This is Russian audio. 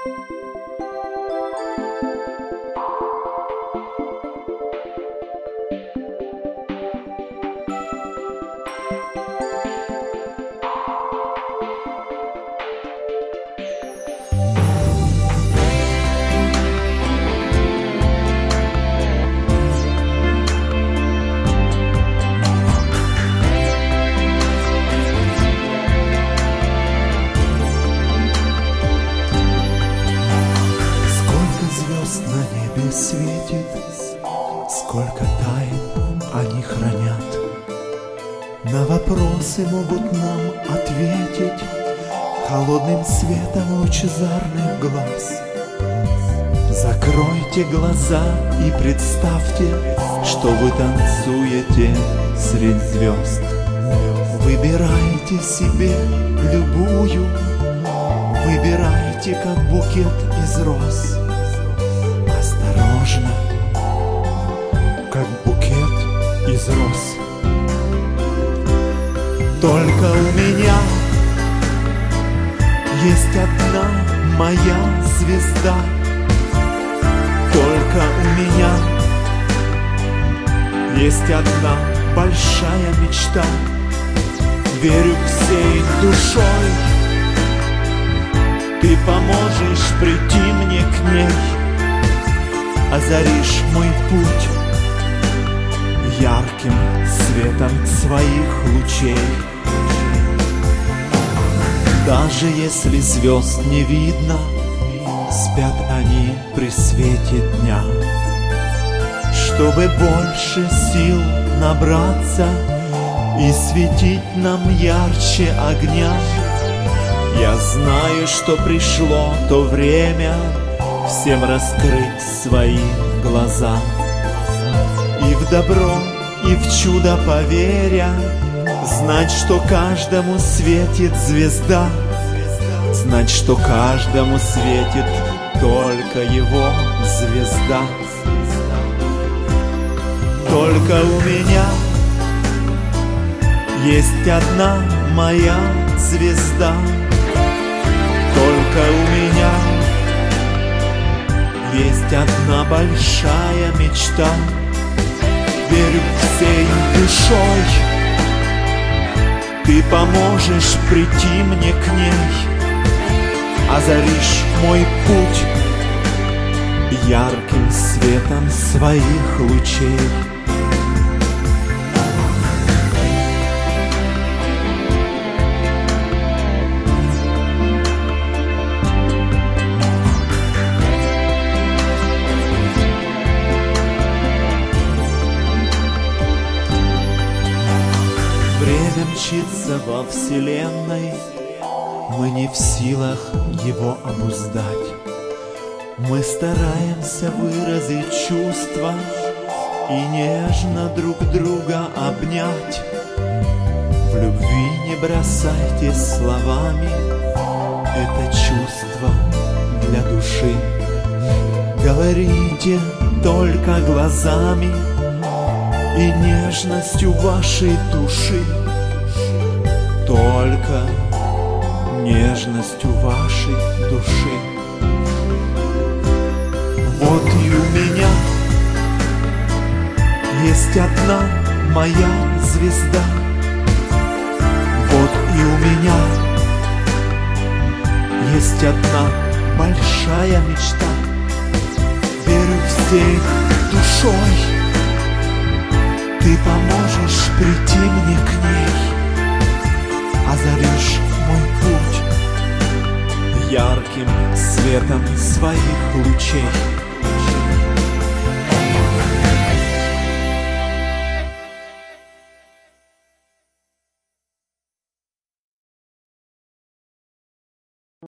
Светит, сколько тайн они хранят. На вопросы могут нам ответить холодным светом лучезарных глаз. Закройте глаза и представьте, что вы танцуете средь звезд. Выбирайте себе любую, выбирайте как букет из роз. Осторожно, как букет из роз. Только у меня есть одна моя звезда. Только у меня есть одна большая мечта. Верю всей душой, ты поможешь прийти мне к ней. Озаришь мой путь ярким светом своих лучей. Даже если звезд не видно, спят они при свете дня. Чтобы больше сил набраться и светить нам ярче огня, я знаю, что пришло то время всем раскрыть свои глаза. И в добро, и в чудо поверя, знать, что каждому светит звезда, знать, что каждому светит только его звезда. Только у меня есть одна моя звезда. Только у меня есть одна большая мечта. Верю всей душой, ты поможешь прийти мне к ней. Озаришь мой путь ярким светом своих лучей. Время мчится во вселенной, мы не в силах его обуздать. Мы стараемся выразить чувства и нежно друг друга обнять. В любви не бросайтесь словами, это чувство для души. Говорите только глазами и нежностью вашей души. Только нежностью вашей души. Вот и у меня есть одна моя звезда. Вот и у меня есть одна большая мечта. Верю всей душой, ты поможешь прийти мне к ней. Озаришь мой путь ярким светом своих лучей.